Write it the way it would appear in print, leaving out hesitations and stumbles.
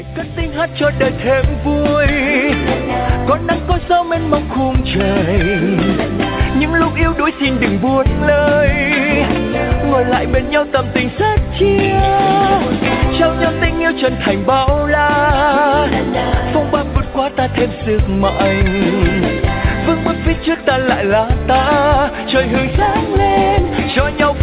cất tiếng hát cho đời thêm vui. Có nắng có gió mênh mông khung trời, những lúc yếu đuối xin đừng buồn lời. Ngồi lại bên nhau tâm tình rất chia, trao nhau tình yêu chân thành bao la. Phong ba vượt qua ta thêm sức mạnh, vững bước phía trước ta lại là ta. Trời hừng sáng lên cho nhau